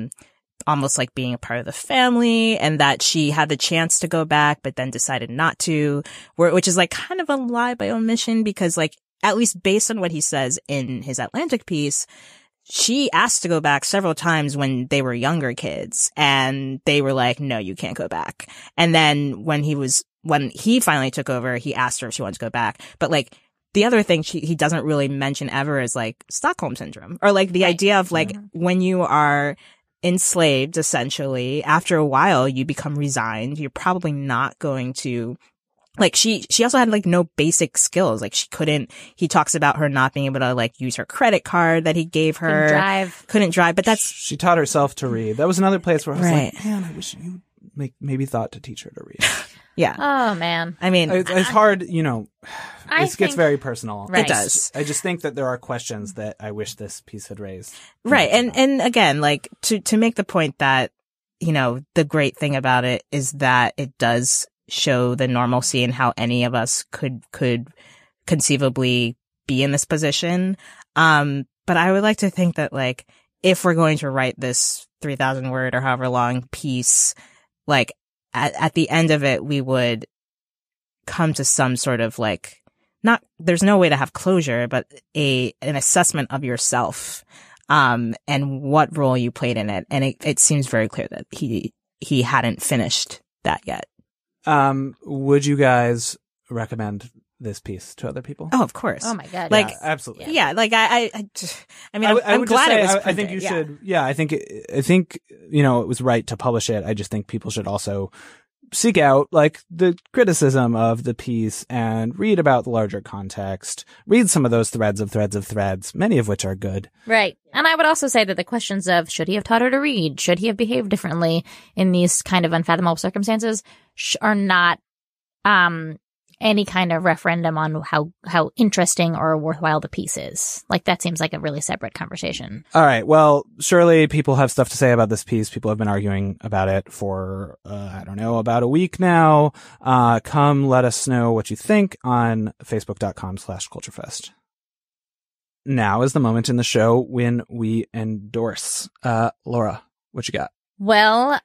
almost like being a part of the family, and that she had the chance to go back, but then decided not to, which is like kind of a lie by omission, because like, at least based on what he says in his Atlantic piece, she asked to go back several times when they were younger kids, and they were like, "No, you can't go back." And then when he finally took over, he asked her if she wanted to go back. But like, the other thing he doesn't really mention ever is like Stockholm syndrome, or like the idea of like, when you are enslaved, essentially, after a while you become resigned. You're probably not going to, like, she also had like no basic skills. Like, he talks about her not being able to like use her credit card that he gave her. Couldn't drive. But She taught herself to read. That was another place where I was Right. like, man, I wish you maybe thought to teach her to read. Yeah. Oh, man. I mean, it's hard, you know, I it gets think- very personal. Right. It does. I just think that there are questions that I wish this piece had raised. Right. And again, like, to make the point that, you know, the great thing about it is that it does show the normalcy in how any of us could conceivably be in this position. But I would like to think that, like, if we're going to write this 3,000 word or however long piece, like, at the end of it, we would come to some sort of like, there's no way to have closure, but an assessment of yourself, and what role you played in it. And it seems very clear that he he hadn't finished that yet. Would you guys recommend this piece to other people? Oh, of course. Oh my God. Like, yeah, absolutely. Yeah. Like I'm would glad just say, it was I think you printed, should. Yeah, I think it was right to publish it. I just think people should also seek out like the criticism of the piece and read about the larger context. Read some of those threads, many of which are good. Right. And I would also say that the questions of should he have taught her to read, should he have behaved differently in these kind of unfathomable circumstances are not any kind of referendum on how interesting or worthwhile the piece is. Like, that seems like a really separate conversation. All right. Well, surely people have stuff to say about this piece. People have been arguing about it for, about a week now. Come let us know what you think on facebook.com/culturefest. Now is the moment in the show when we endorse. Laura, what you got? Well,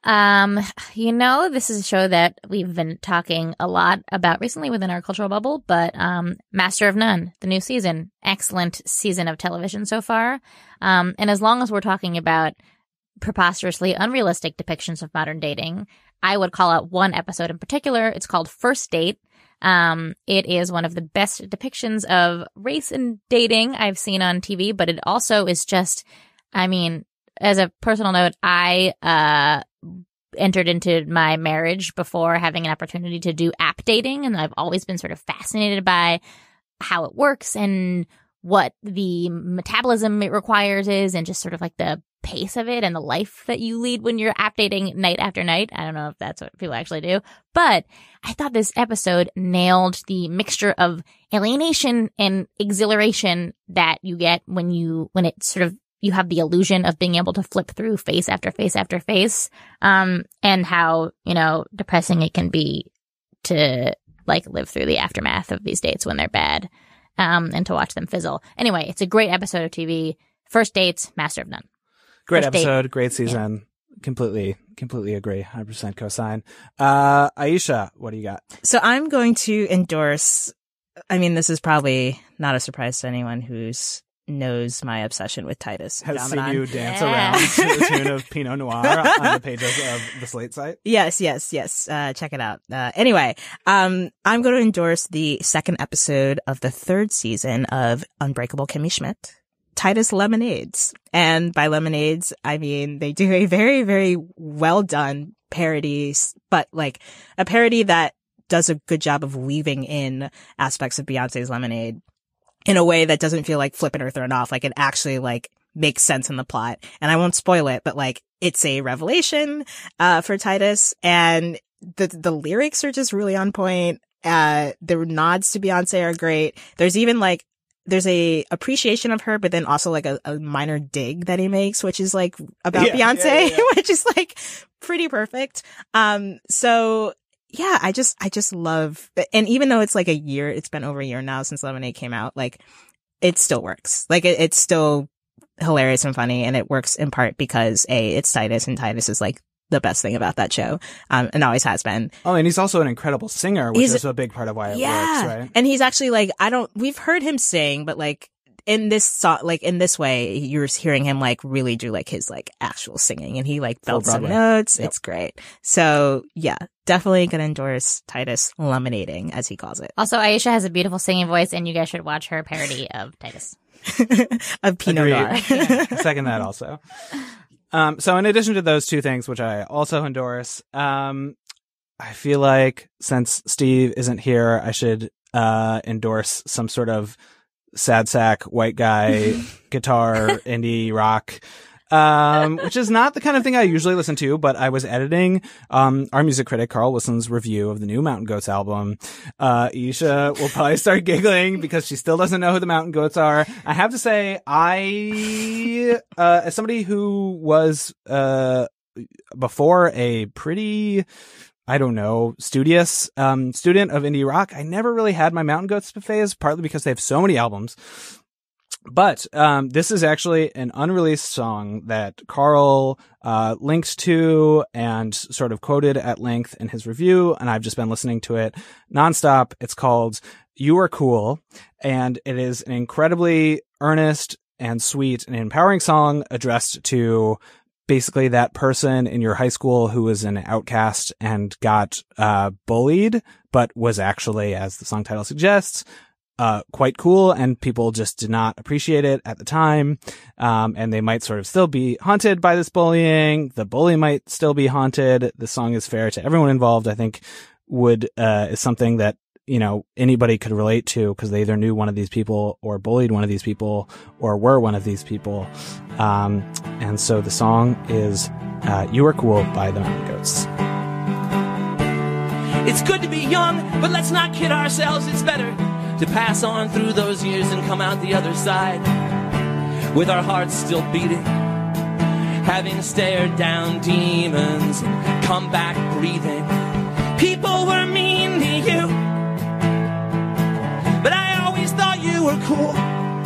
this is a show that we've been talking a lot about recently within our cultural bubble, but Master of None, the new season, excellent season of television so far. And as long as we're talking about preposterously unrealistic depictions of modern dating, I would call out one episode in particular. It's called First Date. It is one of the best depictions of race and dating I've seen on TV, but it also is just, as a personal note, I entered into my marriage before having an opportunity to do app dating, and I've always been sort of fascinated by how it works and what the metabolism it requires is, and just sort of like the pace of it and the life that you lead when you're app dating night after night. I don't know if that's what people actually do, but I thought this episode nailed the mixture of alienation and exhilaration that you get when it's sort of you have the illusion of being able to flip through face after face after face, and how, depressing it can be to like live through the aftermath of these dates when they're bad, and to watch them fizzle. Anyway, it's a great episode of TV. First Dates, Master of None. Great First episode, Date. great season. Yeah. Completely agree. 100% cosign. Aisha, what do you got? So I'm going to endorse, this is probably not a surprise to anyone who's knows my obsession with Titus. Has seen you dance around to the tune of Pinot Noir on the pages of the Slate site. Yes. Check it out. Anyway, I'm going to endorse the second episode of the third season of Unbreakable Kimmy Schmidt, Titus Lemonades. And by lemonades, I mean they do a very, very well done parody, but like a parody that does a good job of weaving in aspects of Beyonce's Lemonade in a way that doesn't feel like flippant or thrown off. Like it actually like makes sense in the plot. And I won't spoil it, but like it's a revelation, for Titus, and the lyrics are just really on point. The nods to Beyonce are great. There's even like, there's a appreciation of her, but then also like a minor dig that he makes, which is like about Beyonce, which is like pretty perfect. So yeah, I just love, and even though it's like it's been over a year now since Lemonade came out, like it still works. Like it's still hilarious and funny, and it works in part because it's Titus, and Titus is like the best thing about that show, and always has been. Oh, and he's also an incredible singer, which is a big part of why it works, right? And he's actually like, we've heard him sing, but like in this song, like in this way, you're hearing him like really do like his like actual singing, and he like belts some notes. Yep. It's great. So yeah, definitely gonna endorse Titus Lemonading, as he calls it. Also, Aisha has a beautiful singing voice, and you guys should watch her parody of Titus. Of Pinot Noir. Second that also. So in addition to those two things, which I also endorse, I feel like since Steve isn't here, I should endorse some sort of sad sack white guy guitar indie rock, which is not the kind of thing I usually listen to, but I was editing our music critic Carl Wilson's review of the new Mountain Goats album. Isha will probably start giggling because she still doesn't know who the Mountain Goats are. I have to say, as somebody who was before a pretty, studious student of indie rock, I never really had my Mountain Goats phase, partly because they have so many albums. But this is actually an unreleased song that Carl linked to and sort of quoted at length in his review, and I've just been listening to it nonstop. It's called You Are Cool, and it is an incredibly earnest and sweet and empowering song addressed to basically that person in your high school who was an outcast and got bullied, but was actually, as the song title suggests, quite cool, and people just did not appreciate it at the time. And they might sort of still be haunted by this bullying. The bully might still be haunted. The song is fair to everyone involved, I think, is something that, you know, anybody could relate to because they either knew one of these people or bullied one of these people or were one of these people. And so the song is You Are Cool by the Mountain Goats. It's good to be young, but let's not kid ourselves. It's better to pass on through those years and come out the other side with our hearts still beating, having stared down demons and come back breathing. People were mean to you, but I always thought you were cool.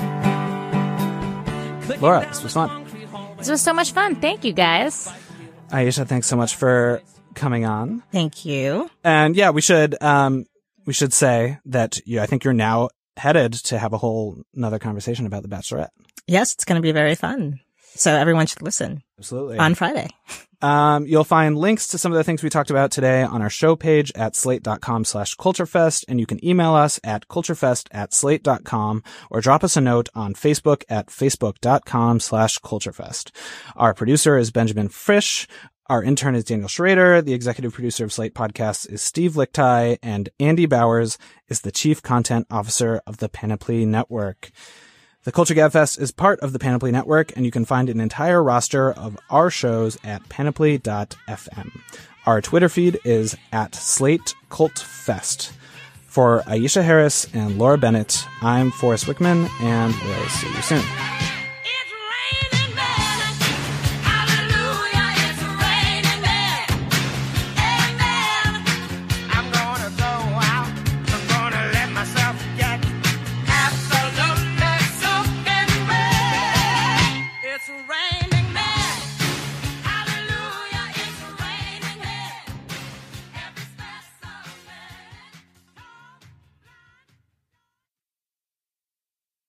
Laura, this was fun. This was so much fun. Thank you, guys. Aisha, thanks so much for coming on. Thank you. And yeah, we should say that I think you're now headed to have a whole another conversation about The Bachelorette. Yes, it's going to be very fun. So everyone should listen. Absolutely. On Friday. You'll find links to some of the things we talked about today on our show page at slate.com/culturefest. And you can email us at culturefest@slate.com or drop us a note on Facebook at facebook.com/culturefest. Our producer is Benjamin Frisch. Our intern is Daniel Schrader. The executive producer of Slate Podcasts is Steve Lichtai, and Andy Bowers is the chief content officer of the Panoply Network. The Culture Gabfest is part of the Panoply Network, and you can find an entire roster of our shows at panoply.fm. Our Twitter feed is at Slate Cult Fest. For Aisha Harris and Laura Bennett, I'm Forrest Wickman, and we'll see you soon.